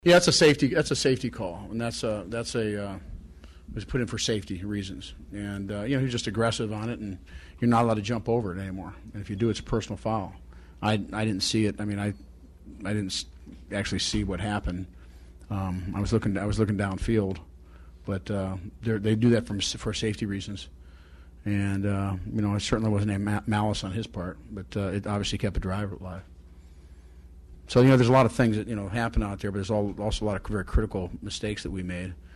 Yeah, that's a safety. That's a safety call, and that's a was put in for safety reasons. And he's just aggressive on it, and you're not allowed to jump over it anymore. And if you do, it's a personal foul. I didn't see it. I mean, I didn't actually see what happened. I was looking downfield, but they do that for safety reasons. And it certainly wasn't a malice on his part, but it obviously kept the driver alive. So there's a lot of things that happen out there, but there's also a lot of very critical mistakes that we made.